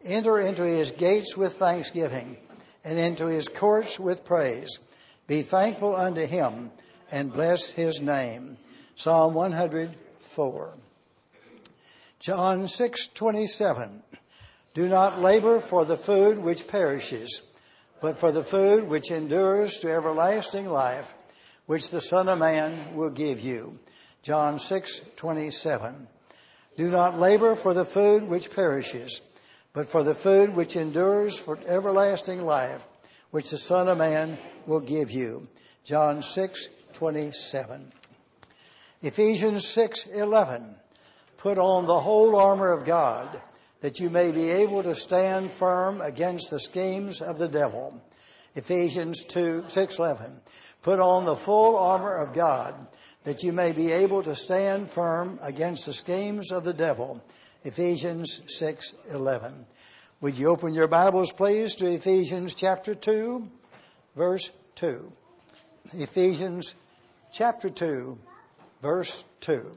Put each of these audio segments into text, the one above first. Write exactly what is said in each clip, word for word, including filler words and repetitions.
Enter into his gates with thanksgiving, and into his courts with praise. Be thankful unto him, and bless his name. Psalm one hundred four. John six twenty-seven. Do not labor for the food which perishes, but for the food which endures to everlasting life, which the Son of Man will give you. John six twenty-seven. Do not labor for the food which perishes, but for the food which endures for everlasting life, which the Son of Man will give you. John six twenty-seven. Ephesians six eleven. Put on the whole armor of God, that you may be able to stand firm against the schemes of the devil. Ephesians two six eleven. Put on the full armor of God, that you may be able to stand firm against the schemes of the devil. Ephesians six eleven. Would you open your Bibles, please, to Ephesians chapter two, verse two. Ephesians chapter two, verse two.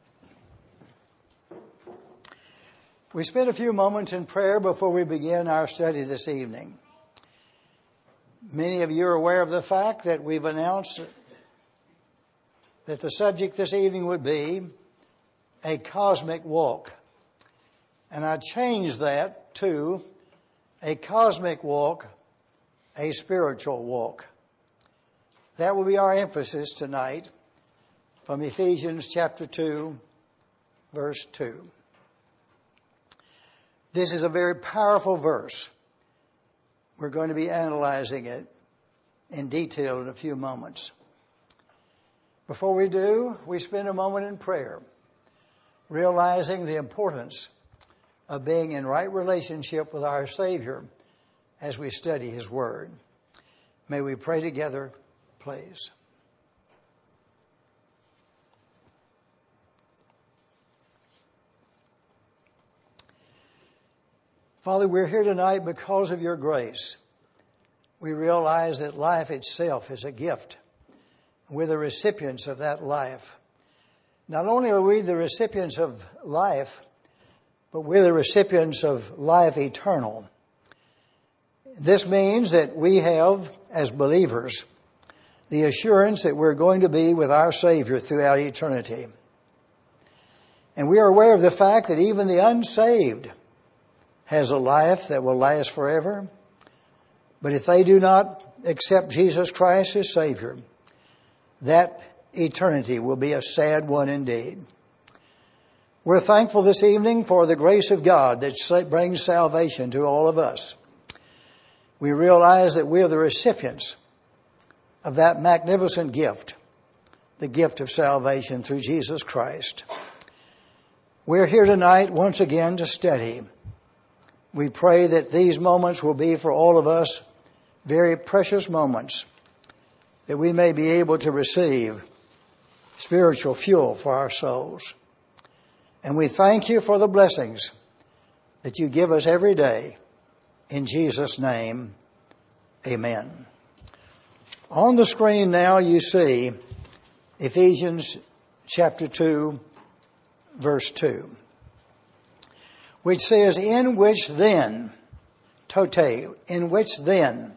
We spent a few moments in prayer before we begin our study this evening. Many of you are aware of the fact that we've announced that the subject this evening would be a cosmic walk. And I changed that to a cosmic walk, a spiritual walk. That will be our emphasis tonight from Ephesians chapter two, verse two. This is a very powerful verse. We're going to be analyzing it in detail in a few moments. Before we do, we spend a moment in prayer, realizing the importance of being in right relationship with our Savior as we study His Word. May we pray together, please. Father, we're here tonight because of your grace. We realize that life itself is a gift. We're the recipients of that life. Not only are we the recipients of life, but we're the recipients of life eternal. This means that we have, as believers, the assurance that we're going to be with our Savior throughout eternity. And we are aware of the fact that even the unsaved has a life that will last forever. But if they do not accept Jesus Christ as Savior, that eternity will be a sad one indeed. We're thankful this evening for the grace of God that brings salvation to all of us. We realize that we are the recipients of that magnificent gift, the gift of salvation through Jesus Christ. We're here tonight once again to study. We pray that these moments will be for all of us very precious moments, that we may be able to receive spiritual fuel for our souls. And we thank you for the blessings that you give us every day. In Jesus' name, amen. On the screen now you see Ephesians chapter two, verse two. Which says, in which then, tote, in which then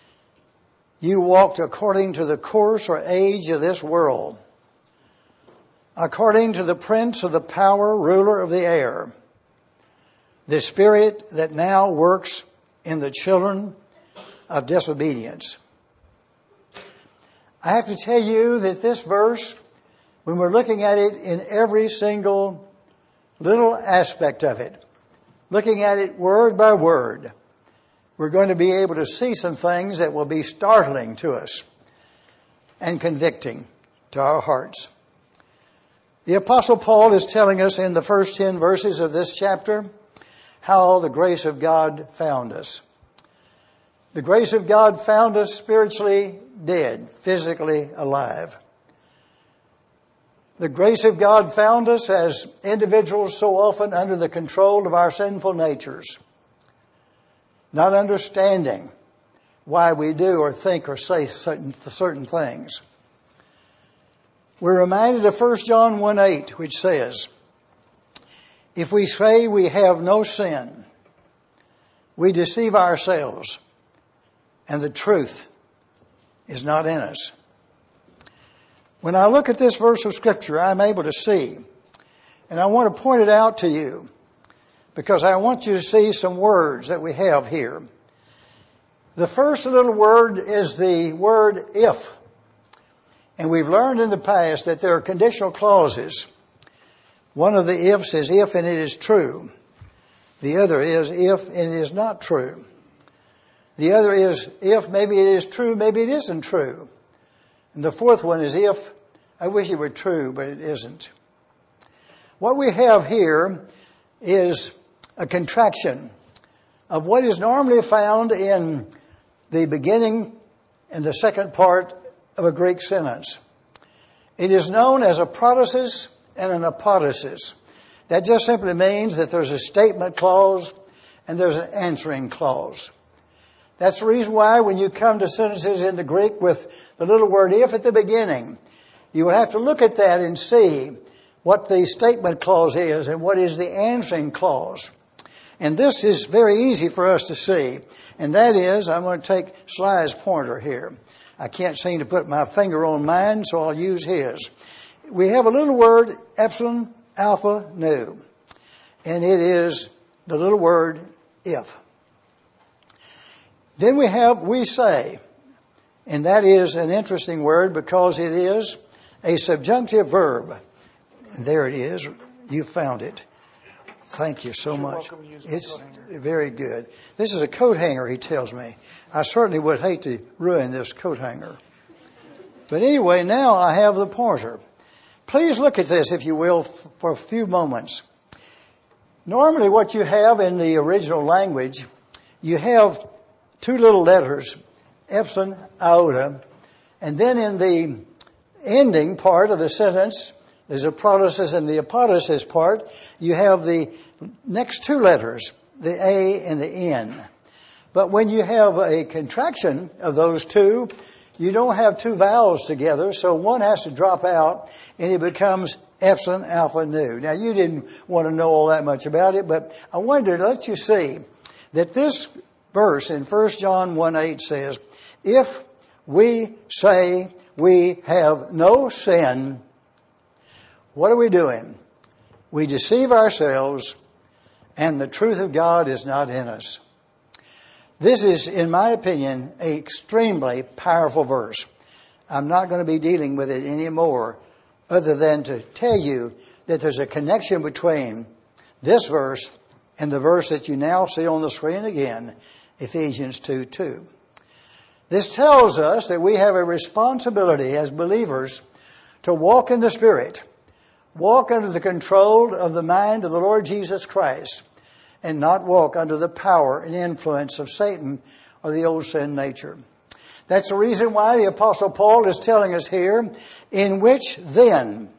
you walked according to the course or age of this world, according to the prince of the power, ruler of the air, the spirit that now works in the children of disobedience. I have to tell you that this verse, when we're looking at it in every single little aspect of it, looking at it word by word, we're going to be able to see some things that will be startling to us and convicting to our hearts. The Apostle Paul is telling us in the first ten verses of this chapter how the grace of God found us. The grace of God found us spiritually dead, physically alive. The grace of God found us as individuals so often under the control of our sinful natures, not understanding why we do or think or say certain, certain things. We're reminded of First John one eight, which says, if we say we have no sin, we deceive ourselves, and the truth is not in us. When I look at this verse of Scripture, I'm able to see, and I want to point it out to you, because I want you to see some words that we have here. The first little word is the word if. And we've learned in the past that there are conditional clauses. One of the ifs is if and it is true. The other is if and it is not true. The other is if maybe it is true, maybe it isn't true. And the fourth one is if I wish it were true, but it isn't. What we have here is a contraction of what is normally found in the beginning and the second part of a Greek sentence. It is known as a protasis and an apodosis. That just simply means that there's a statement clause and there's an answering clause. That's the reason why when you come to sentences in the Greek with the little word if at the beginning, you will have to look at that and see what the statement clause is and what is the answering clause. And this is very easy for us to see. And that is, I'm going to take Sly's pointer here. I can't seem to put my finger on mine, so I'll use his. We have a little word, epsilon, alpha, nu. And it is the little word if. Then we have we say. And that is an interesting word because it is a subjunctive verb. And there it is. You found it. Thank you so much. It's very good. This is a coat hanger, he tells me. I certainly would hate to ruin this coat hanger. But anyway, now I have the pointer. Please look at this, if you will, for a few moments. Normally what you have in the original language, you have two little letters, epsilon, iota, and then in the ending part of the sentence, there's a protasis and the apodosis part. You have the next two letters, the A and the N. But when you have a contraction of those two, you don't have two vowels together, so one has to drop out and it becomes epsilon, alpha, nu. Now you didn't want to know all that much about it, but I wanted to let you see that this verse in First John one eight says, if we say we have no sin, what are we doing? We deceive ourselves and the truth of God is not in us. This is, in my opinion, an extremely powerful verse. I'm not going to be dealing with it anymore other than to tell you that there's a connection between this verse and the verse that you now see on the screen again, Ephesians two two. This tells us that we have a responsibility as believers to walk in the Spirit, walk under the control of the mind of the Lord Jesus Christ, and not walk under the power and influence of Satan or the old sin nature. That's the reason why the Apostle Paul is telling us here, in which then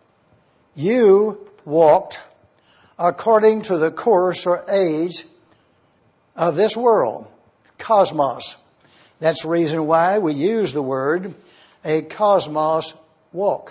you walked according to the course or age of this world, cosmos. That's the reason why we use the word a cosmos walk.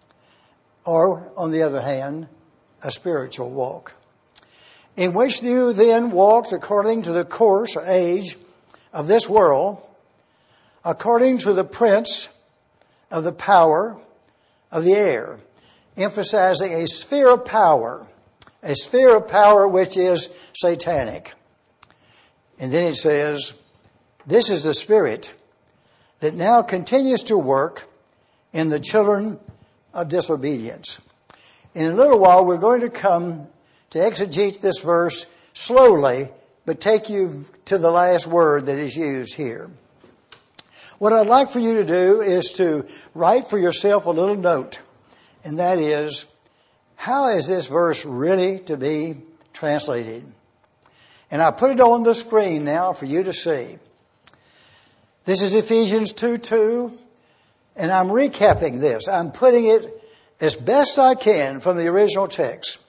Or, on the other hand, a spiritual walk. In which you then walked according to the course or age of this world, according to the prince of the power of the air, emphasizing a sphere of power, a sphere of power which is satanic. And then it says, this is the spirit that now continues to work in the children of disobedience. In a little while, we're going to come to exegete this verse slowly, but take you to the last word that is used here. What I'd like for you to do is to write for yourself a little note, and that is, how is this verse really to be translated? And I put it on the screen now for you to see. This is Ephesians two two, and I'm recapping this. I'm putting it as best I can from the original text.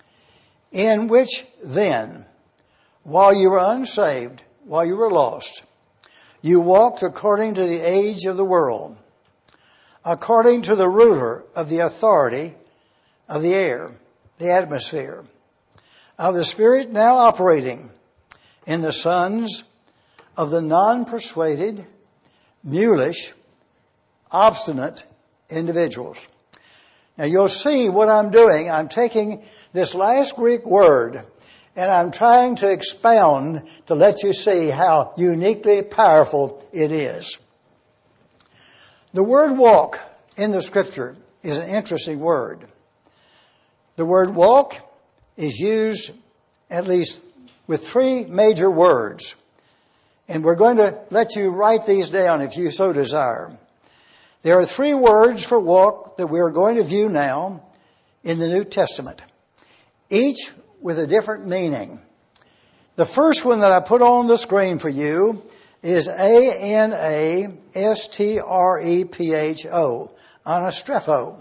In which then, while you were unsaved, while you were lost, you walked according to the age of the world, according to the ruler of the authority of the air, the atmosphere, of the spirit now operating in the sons of the non-persuaded, mulish, obstinate individuals. Now you'll see what I'm doing. I'm taking this last Greek word and I'm trying to expound to let you see how uniquely powerful it is. The word walk in the Scripture is an interesting word. The word walk is used at least with three major words. And we're going to let you write these down if you so desire. There are three words for walk that we are going to view now in the New Testament, each with a different meaning. The first one that I put on the screen for you is A N A S T R E P H O, anastrepho.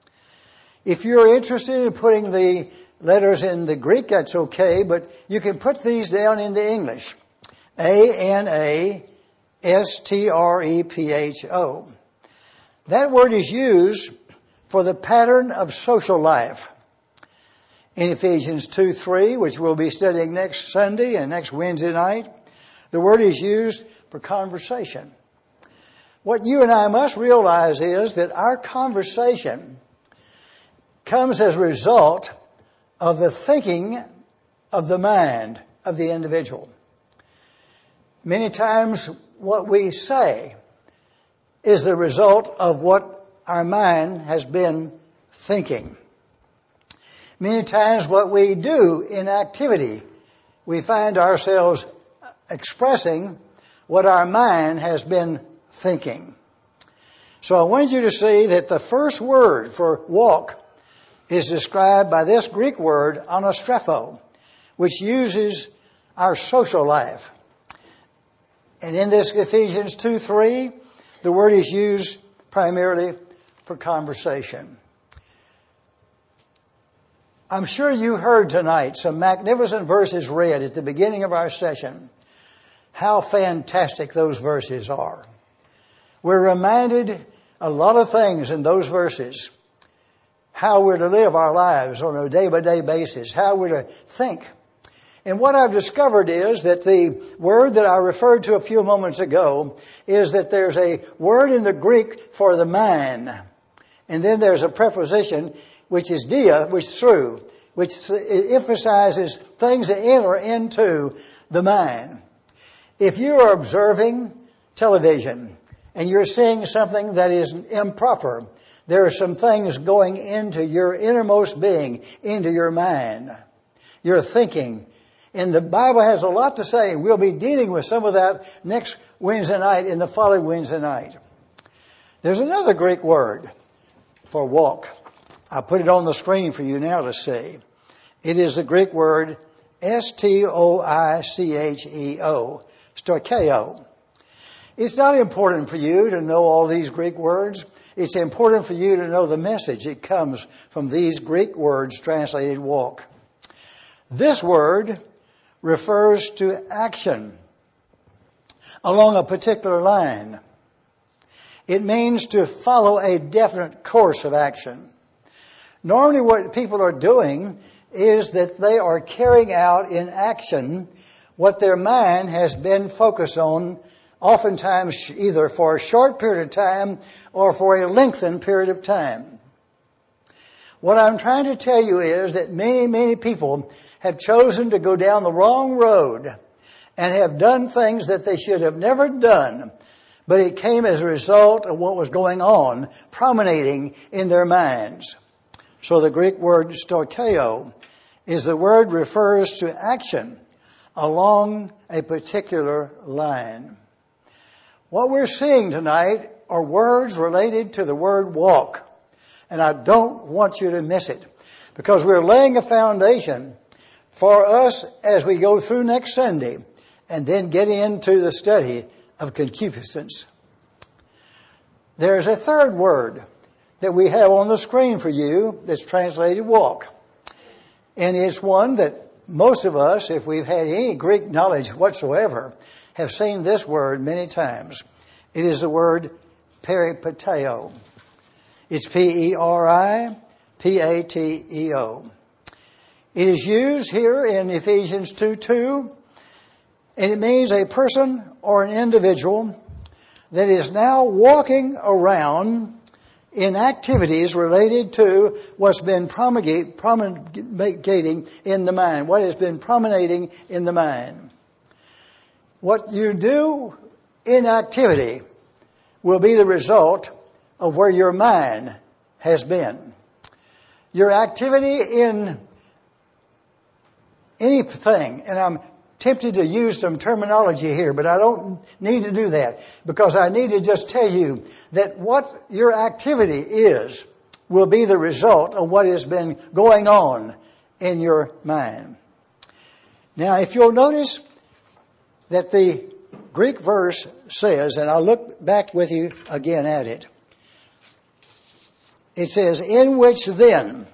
If you're interested in putting the letters in the Greek, that's okay, but you can put these down in the English. A N A S T R E P H O. That word is used for the pattern of social life. In Ephesians two three, which we'll be studying next Sunday and next Wednesday night, the word is used for conversation. What you and I must realize is that our conversation comes as a result of the thinking of the mind of the individual. Many times what we say is the result of what our mind has been thinking. Many times what we do in activity, we find ourselves expressing what our mind has been thinking. So I want you to see that the first word for walk is described by this Greek word, anastrepho, which uses our social life. And in this Ephesians two three, the word is used primarily for conversation. I'm sure you heard tonight some magnificent verses read at the beginning of our session. How fantastic those verses are. We're reminded a lot of things in those verses. How we're to live our lives on a day-by-day basis. How we're to think. And what I've discovered is that the word that I referred to a few moments ago is that there's a word in the Greek for the mind. And then there's a preposition which is dia, which is through, which emphasizes things that enter into the mind. If you are observing television and you're seeing something that is improper, there are some things going into your innermost being, into your mind. Your thinking. And the Bible has a lot to say. We'll be dealing with some of that next Wednesday night and the following Wednesday night. There's another Greek word for walk. I put it on the screen for you now to see. It is the Greek word S T O I C H E O, stoicheo. It's not important for you to know all these Greek words. It's important for you to know the message that comes from these Greek words translated walk. This word refers to action along a particular line. It means to follow a definite course of action. Normally what people are doing is that they are carrying out in action what their mind has been focused on, oftentimes either for a short period of time or for a lengthened period of time. What I'm trying to tell you is that many, many people have chosen to go down the wrong road and have done things that they should have never done, but it came as a result of what was going on, promenading in their minds. So the Greek word stoicheo is the word refers to action along a particular line. What we're seeing tonight are words related to the word walk, and I don't want you to miss it, because we're laying a foundation for us as we go through next Sunday and then get into the study of concupiscence. There's a third word that we have on the screen for you that's translated walk. And it's one that most of us, if we've had any Greek knowledge whatsoever, have seen this word many times. It is the word peripateo. It's P E R I P A T E O. It is used here in Ephesians two two And it means a person or an individual that is now walking around in activities related to what's been promulgate, promulgating in the mind, what has been promenading in the mind. What you do in activity will be the result of where your mind has been. Your activity in anything, and I'm tempted to use some terminology here, but I don't need to do that because I need to just tell you that what your activity is will be the result of what has been going on in your mind. Now, if you'll notice that the Greek verse says, and I'll look back with you again at it. It says, in which then,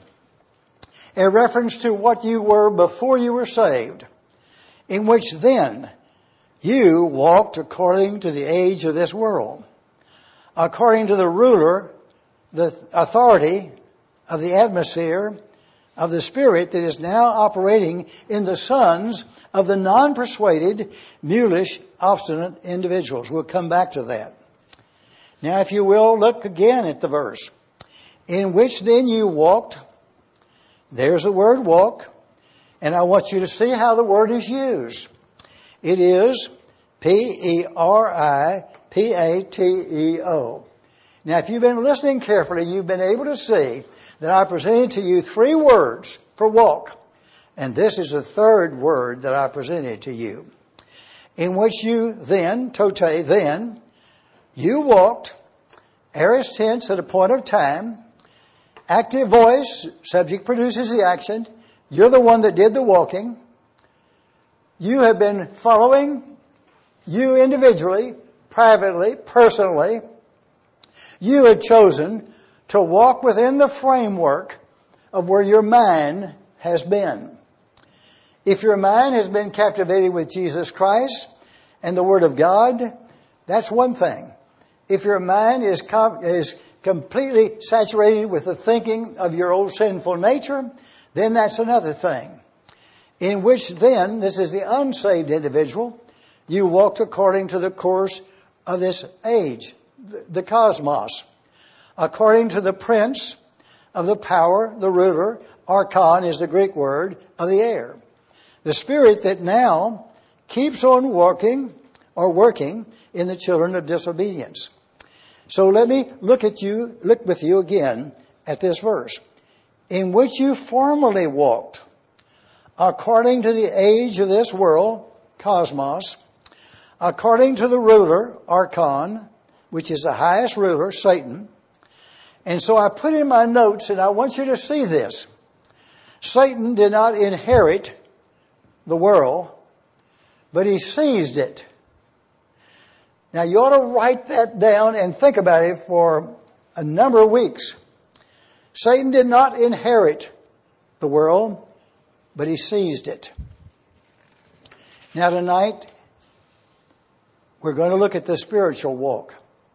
a reference to what you were before you were saved, in which then you walked according to the age of this world, according to the ruler, the authority of the atmosphere of the spirit that is now operating in the sons of the non-persuaded, mulish, obstinate individuals. We'll come back to that. Now, if you will, look again at the verse. In which then you walked. There's the word walk. And I want you to see how the word is used. It is P E R I P A T E O. Now, if you've been listening carefully, you've been able to see that I presented to you three words for walk. And this is the third word that I presented to you. In which you then, tote, then, you walked, aorist tense at a point of time, active voice, subject produces the action. You're the one that did the walking. You have been following, you individually, privately, personally. You have chosen to walk within the framework of where your mind has been. If your mind has been captivated with Jesus Christ and the Word of God, that's one thing. If your mind is com- is completely saturated with the thinking of your old sinful nature, then that's another thing. In which then, this is the unsaved individual, you walked according to the course of this age, the cosmos, according to the prince of the power, the ruler, archon is the Greek word, of the air. The spirit that now keeps on walking or working in the children of disobedience. So let me look at you, look with you again at this verse. In which you formerly walked, according to the age of this world, cosmos, according to the ruler, archon, which is the highest ruler, Satan. And so I put in my notes, and I want you to see this. Satan did not inherit the world, but he seized it. Now you ought to write that down and think about it for a number of weeks. Satan did not inherit the world, but he seized it. Now tonight, we're going to look at the spiritual walk.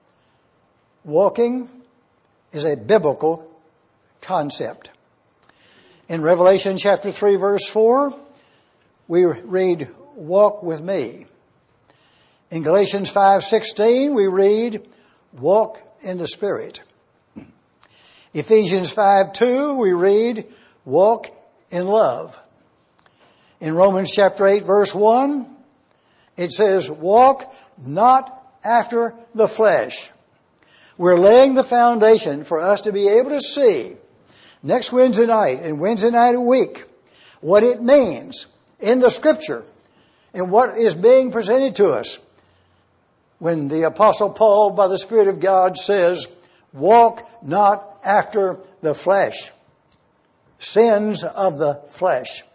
Walking is a biblical concept. In Revelation chapter three, verse four, we read, walk with me. In Galatians five sixteen, we read, walk in the Spirit. Ephesians five two, we read, walk in love. In Romans chapter eight, verse one, it says, walk not after the flesh. We're laying the foundation for us to be able to see next Wednesday night and Wednesday night a week what it means in the Scripture and what is being presented to us when the Apostle Paul, by the Spirit of God, says, walk not after the flesh. Sins of the flesh.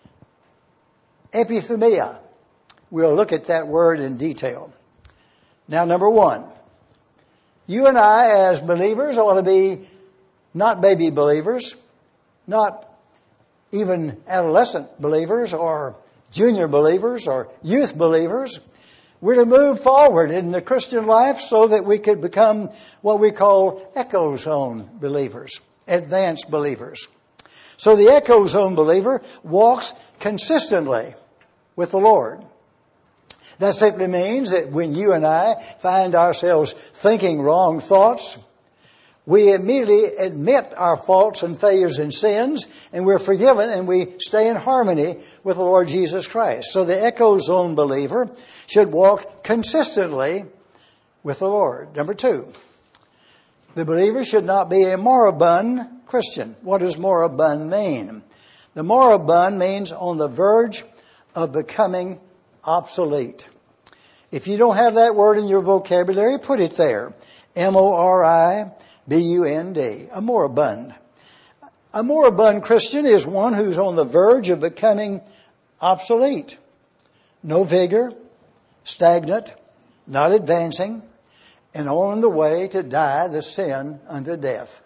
Epithumia. We'll look at that word in detail. Now, number one, you and I as believers ought to be not baby believers, not even adolescent believers or junior believers or youth believers. We're to move forward in the Christian life so that we could become what we call echo zone believers, advanced believers. So the echo zone believer walks consistently with the Lord. That simply means that when you and I find ourselves thinking wrong thoughts, we immediately admit our faults and failures and sins, and we're forgiven, and we stay in harmony with the Lord Jesus Christ. So the Echo Zone believer should walk consistently with the Lord. Number two, the believer should not be a moribund Christian. What does moribund mean? The moribund means on the verge of becoming obsolete. If you don't have that word in your vocabulary, put it there. M O R I B U N D. A moribund. A moribund Christian is one who's on the verge of becoming obsolete. No vigor, stagnant, not advancing, and on the way to die the sin unto death.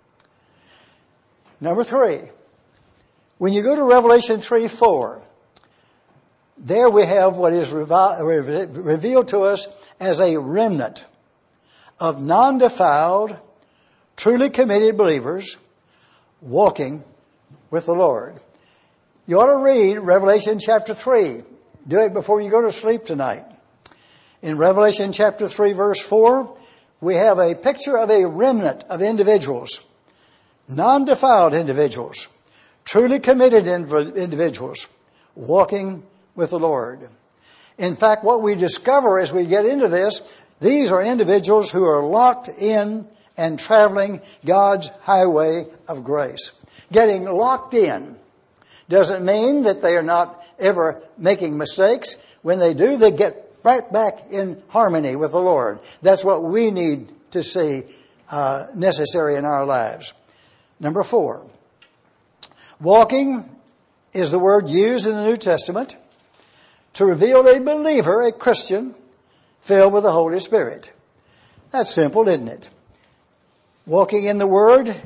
Number three, when you go to Revelation three four, there we have what is revealed to us as a remnant of non-defiled, truly committed believers walking with the Lord. You ought to read Revelation chapter three. Do it before you go to sleep tonight. In Revelation chapter three verse four, we have a picture of a remnant of individuals, non-defiled individuals, truly committed individuals walking with the Lord. In fact, what we discover as we get into this, these are individuals who are locked in and traveling God's highway of grace. Getting locked in doesn't mean that they are not ever making mistakes. When they do, they get right back in harmony with the Lord. That's what we need to see uh, necessary in our lives. Number four, walking is the word used in the New Testament to reveal a believer, a Christian, filled with the Holy Spirit. That's simple, isn't it? Walking in the Word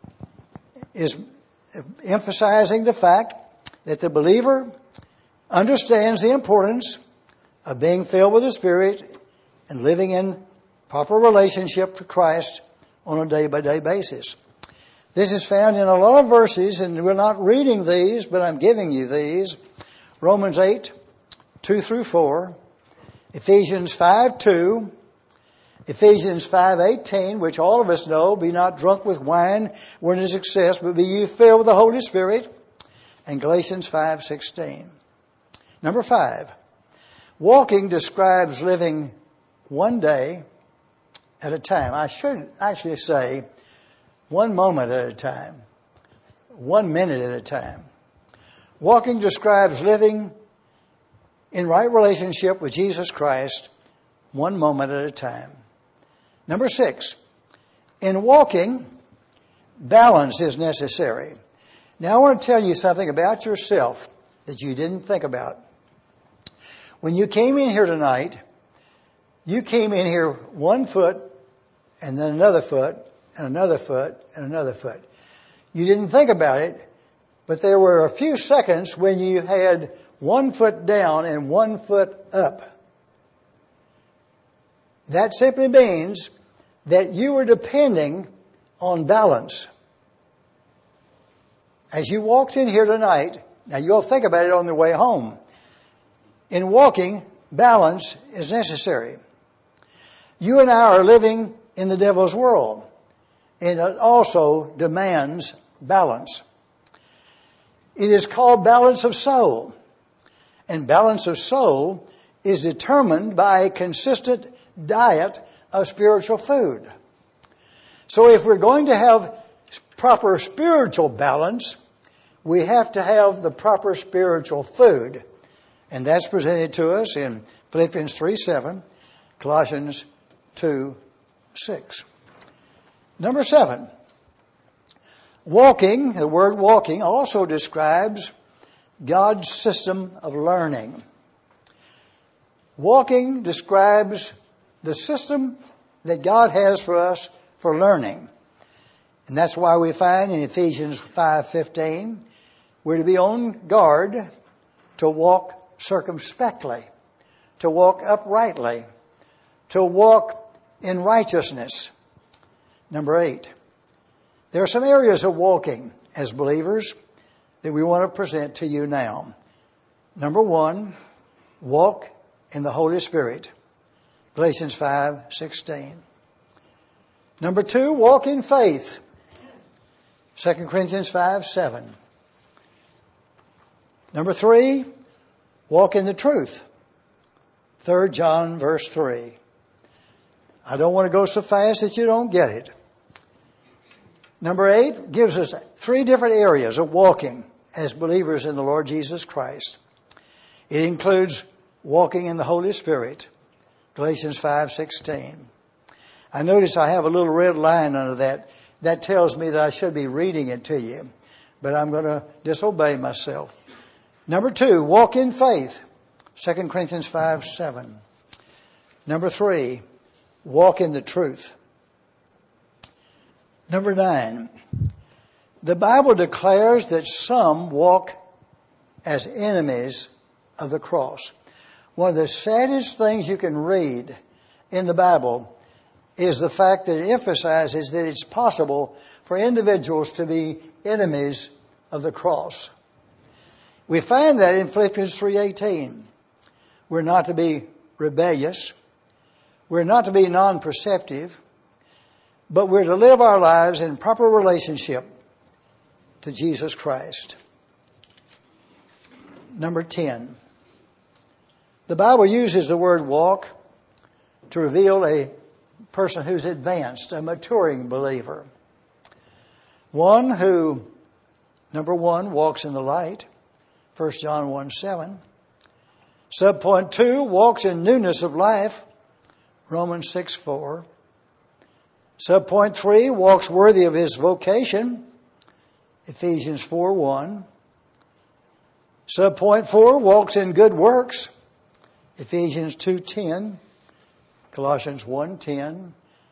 is emphasizing the fact that the believer understands the importance of being filled with the Spirit and living in proper relationship to Christ on a day-by-day basis. This is found in a lot of verses, and we're not reading these, but I'm giving you these. Romans eight, two through four, Ephesians five, two, Ephesians five, eighteen, which all of us know, be not drunk with wine wherein is excess, but be ye filled with the Holy Spirit, and Galatians five, sixteen. Number five, walking describes living one day at a time. I should actually say one moment at a time, one minute at a time. Walking describes living in right relationship with Jesus Christ, one moment at a time. Number six, in walking, balance is necessary. Now I want to tell you something about yourself that you didn't think about. When you came in here tonight, you came in here one foot, and then another foot, and another foot, and another foot. You didn't think about it, but there were a few seconds when you had one foot down and one foot up. That simply means that you were depending on balance. As you walked in here tonight, now you'll think about it on the way home. In walking, balance is necessary. You and I are living in the devil's world, and it also demands balance. It is called balance of soul. And balance of soul is determined by a consistent diet of spiritual food. So if we're going to have proper spiritual balance, we have to have the proper spiritual food. And that's presented to us in Philippians three seven, Colossians two six. Number seven, walking, the word walking also describes God's system of learning. Walking describes the system that God has for us for learning. And that's why we find in Ephesians five fifteen, we're to be on guard to walk circumspectly, to walk uprightly, to walk in righteousness. Number eight, there are some areas of walking as believers that we want to present to you now. Number one, walk in the Holy Spirit. Galatians five sixteen. Number two, walk in faith. Second Corinthians five seven. Number three, walk in the truth. Third John verse three. I don't want to go so fast that you don't get it. Number eight gives us three different areas of walking as believers in the Lord Jesus Christ. It includes walking in the Holy Spirit. Galatians five sixteen. I notice I have a little red line under that. That tells me that I should be reading it to you. But I'm going to disobey myself. Number two, walk in faith. Second Corinthians five seven. Number three, walk in the truth. Number nine, the Bible declares that some walk as enemies of the cross. One of the saddest things you can read in the Bible is the fact that it emphasizes that it's possible for individuals to be enemies of the cross. We find that in Philippians three eighteen. We're not to be rebellious. We're not to be non-perceptive. But we're to live our lives in proper relationship to Jesus Christ. Number ten. The Bible uses the word walk to reveal a person who's advanced, a maturing believer. One who, number one, walks in the light. First John one seven. Subpoint two, walks in newness of life. Romans six four. Subpoint three, walks worthy of his vocation. Ephesians four one. Subpoint four, walks in good works. Ephesians two ten. Colossians one ten.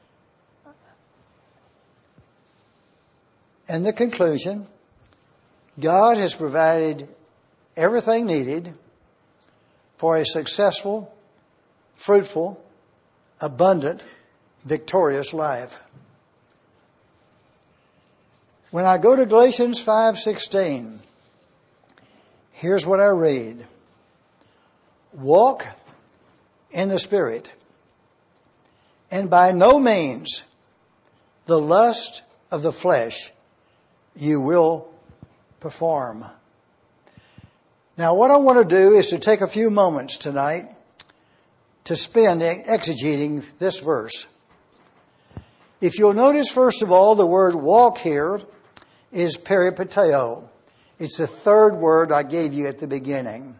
And the conclusion, God has provided everything needed for a successful, fruitful, abundant, victorious life. When I go to Galatians five sixteen, here's what I read. Walk in the Spirit, and by no means the lust of the flesh you will perform. Now, what I want to do is to take a few moments tonight to spend exegeting this verse. If you'll notice, first of all, the word walk here is peripateo. It's the third word I gave you at the beginning.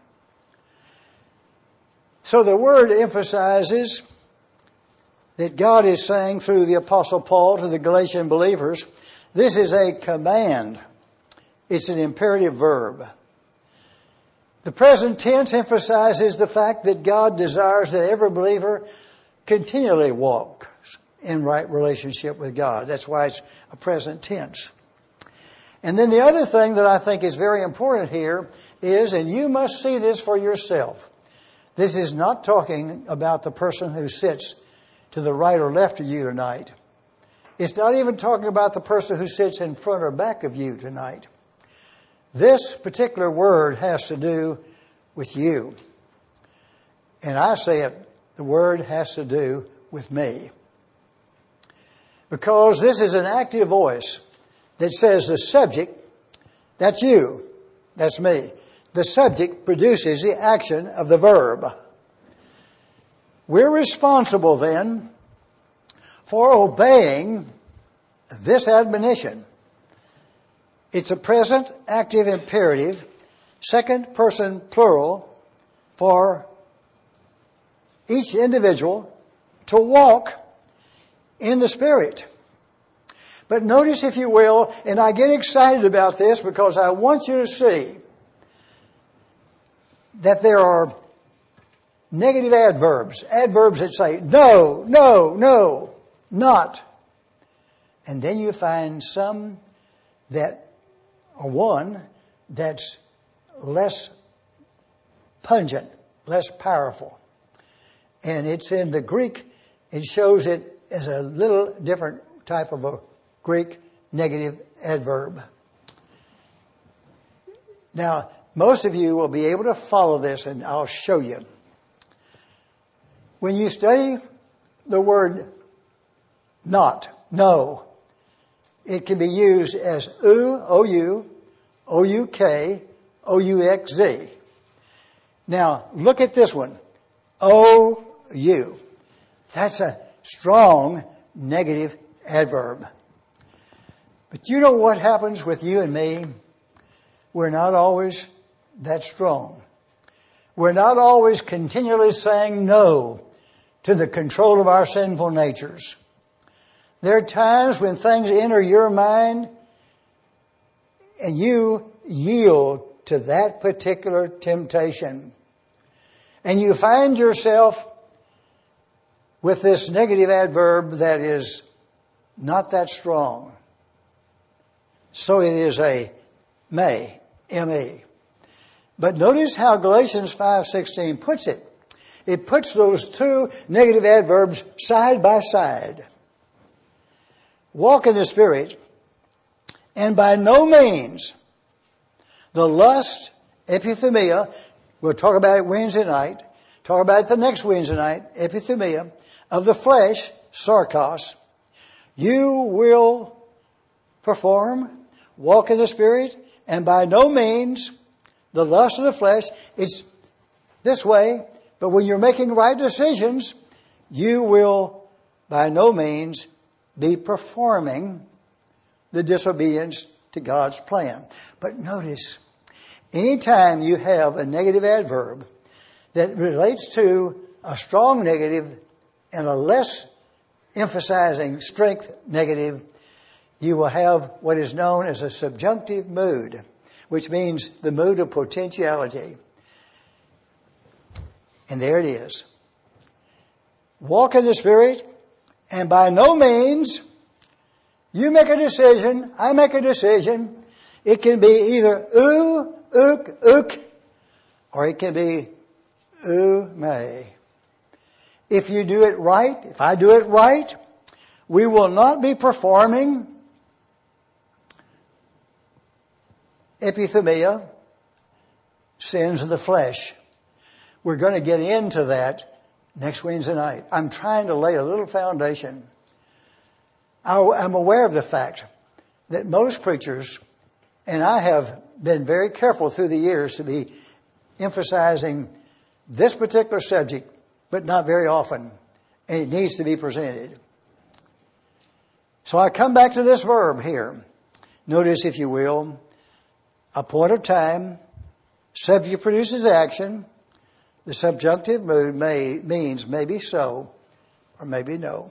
So the word emphasizes that God is saying through the Apostle Paul to the Galatian believers, this is a command. It's an imperative verb. The present tense emphasizes the fact that God desires that every believer continually walks in right relationship with God. That's why it's a present tense. And then the other thing that I think is very important here is, and you must see this for yourself, this is not talking about the person who sits to the right or left of you tonight. It's not even talking about the person who sits in front or back of you tonight. This particular word has to do with you. And I say it, the word has to do with me. Because this is an active voice that says the subject, that's you, that's me. The subject produces the action of the verb. We're responsible then for obeying this admonition. It's a present active imperative, second person plural, for each individual to walk in the Spirit. But notice, if you will, and I get excited about this because I want you to see that there are negative adverbs, adverbs that say no, no, no, not. And then you find some that, or one, that's less pungent, less powerful. And it's in the Greek, it shows it as a little different type of a Greek negative adverb. Now, most of you will be able to follow this, and I'll show you. When you study the word not, no, it can be used as ou, O-U, O-U-K, O-U-X-Z. Now, look at this one. O-U. That's a strong negative adverb. But you know what happens with you and me? We're not always that strong. We're not always continually saying no to the control of our sinful natures. There are times when things enter your mind and you yield to that particular temptation. And you find yourself with this negative adverb that is not that strong. So it is a may, M E. But notice how Galatians five sixteen puts it. It puts those two negative adverbs side by side. Walk in the Spirit, and by no means the lust, epithumia, we'll talk about it Wednesday night, talk about it the next Wednesday night, epithumia, of the flesh, sarkos, you will perform, walk in the Spirit, and by no means the lust of the flesh. It's this way, but when you're making right decisions, you will by no means be performing the disobedience to God's plan. But notice, anytime you have a negative adverb that relates to a strong negative and a less emphasizing strength negative, you will have what is known as a subjunctive mood, which means the mood of potentiality. And there it is. Walk in the Spirit, and by no means, you make a decision, I make a decision. It can be either oo, ook, ook, or it can be oo, may. If you do it right, if I do it right, we will not be performing epithumia, sins of the flesh. We're going to get into that next Wednesday night. I'm trying to lay a little foundation. I'm aware of the fact that most preachers, and I have been very careful through the years to be emphasizing this particular subject, but not very often, and it needs to be presented. So I come back to this verb here. Notice, if you will, a point of time, subject produces action. The subjunctive mood may means maybe so or maybe no.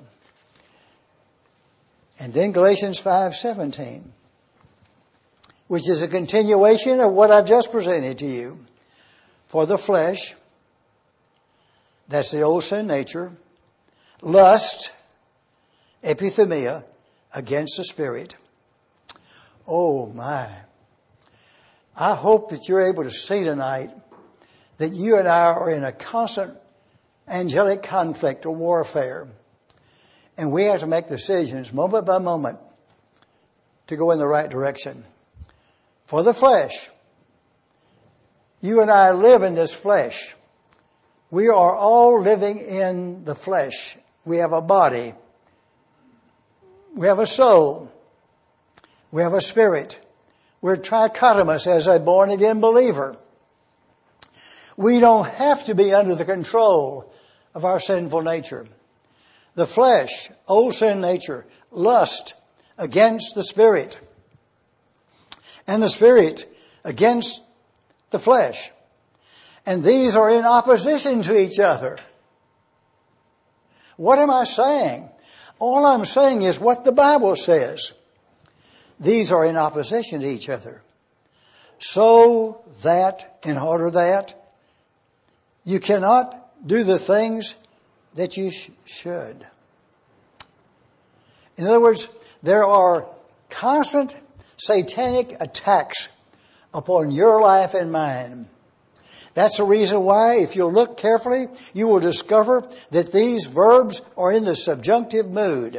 And then Galatians five seventeen, which is a continuation of what I've just presented to you. For the flesh, that's the old sin nature, lust, epithumia, against the Spirit. Oh my. I hope that you're able to see tonight that you and I are in a constant angelic conflict or warfare. And we have to make decisions moment by moment to go in the right direction. For the flesh, you and I live in this flesh. We are all living in the flesh. We have a body. We have a soul. We have a spirit. We're trichotomous as a born-again believer. We don't have to be under the control of our sinful nature. The flesh, old sin nature, lust against the Spirit. And the Spirit against the flesh. And these are in opposition to each other. What am I saying? All I'm saying is what the Bible says. These are in opposition to each other. So that, in order that, you cannot do the things that you sh- should. In other words, there are constant satanic attacks upon your life and mine. That's the reason why, if you'll look carefully, you will discover that these verbs are in the subjunctive mood.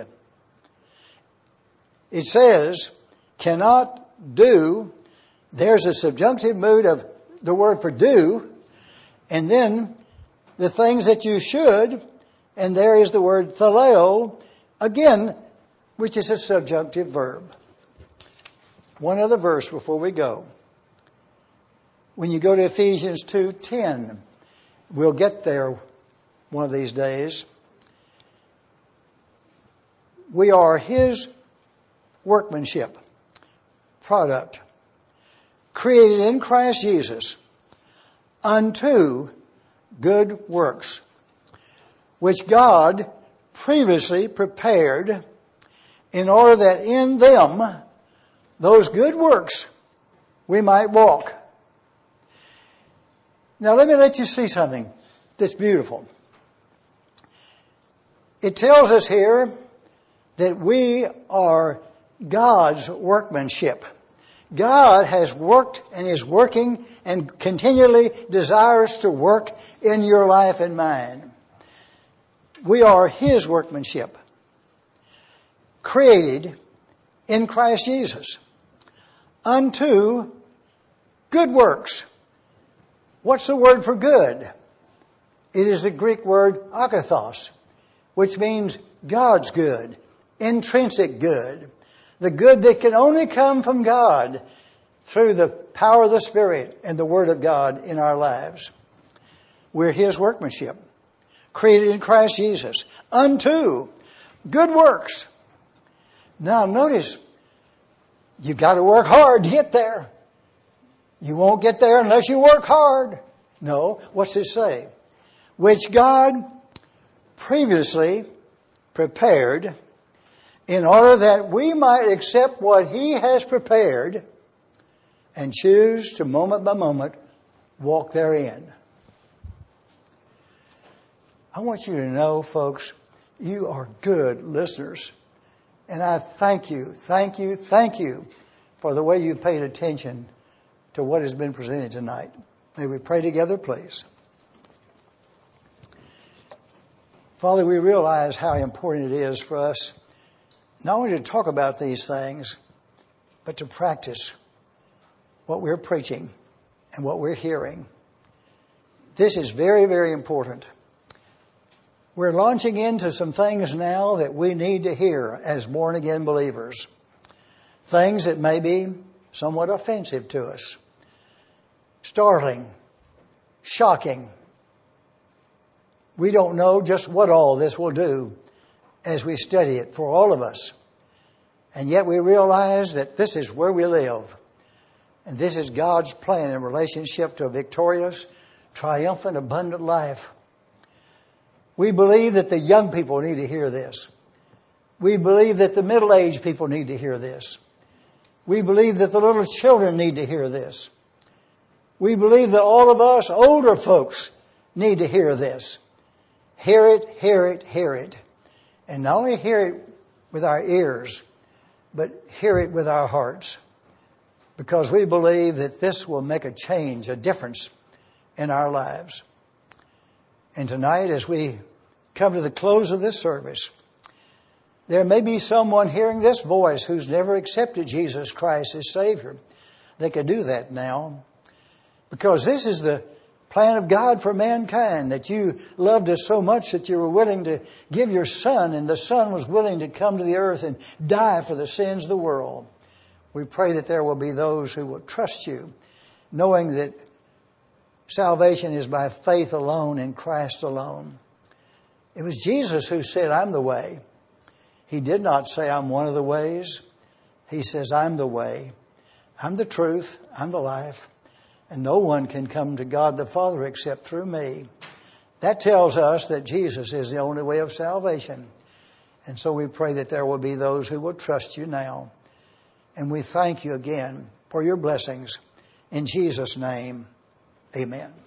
It says, cannot do. There's a subjunctive mood of the word for do. And then the things that you should, And there is the word thaleo, again, which is a subjunctive verb. One other verse before we go. When you go to Ephesians two ten, we'll get there one of these days. We are His workmanship, product, created in Christ Jesus unto good works, which God previously prepared in order that in them, those good works, we might walk. Now let me let you see something that's beautiful. It tells us here that we are God's workmanship. God has worked and is working and continually desires to work in your life and mine. We are His workmanship, created in Christ Jesus unto good works. What's the word for good? It is the Greek word agathos, which means God's good, intrinsic good, the good that can only come from God through the power of the Spirit and the Word of God in our lives. We're His workmanship, created in Christ Jesus, unto good works. Now notice, you've got to work hard to get there. You won't get there unless you work hard. No, what's it say? Which God previously prepared in order that we might accept what He has prepared and choose to moment by moment walk therein. I want you to know, folks, you are good listeners. And I thank you, thank you, thank you for the way you've paid attention to what has been presented tonight. May we pray together, please. Father, we realize how important it is for us not only to talk about these things, but to practice what we're preaching and what we're hearing. This is very, very important. We're launching into some things now that we need to hear as born-again believers. Things that may be somewhat offensive to us, startling, shocking. We don't know just what all this will do as we study it for all of us. And yet we realize that this is where we live. And this is God's plan in relationship to a victorious, triumphant, abundant life. We believe that the young people need to hear this. We believe that the middle-aged people need to hear this. We believe that the little children need to hear this. We believe that all of us older folks need to hear this. Hear it, hear it, hear it. And not only hear it with our ears, but hear it with our hearts. Because we believe that this will make a change, a difference in our lives. And tonight, as we come to the close of this service, there may be someone hearing this voice who's never accepted Jesus Christ as Savior. They could do that now. Because this is the plan of God for mankind, that you loved us so much that you were willing to give your Son, and the Son was willing to come to the earth and die for the sins of the world. We pray that there will be those who will trust you, knowing that salvation is by faith alone in Christ alone. It was Jesus who said, I'm the way. He did not say, I'm one of the ways. He says, I'm the way. I'm the truth. I'm the life. And no one can come to God the Father except through me. That tells us that Jesus is the only way of salvation. And so we pray that there will be those who will trust you now. And we thank you again for your blessings. In Jesus' name, amen.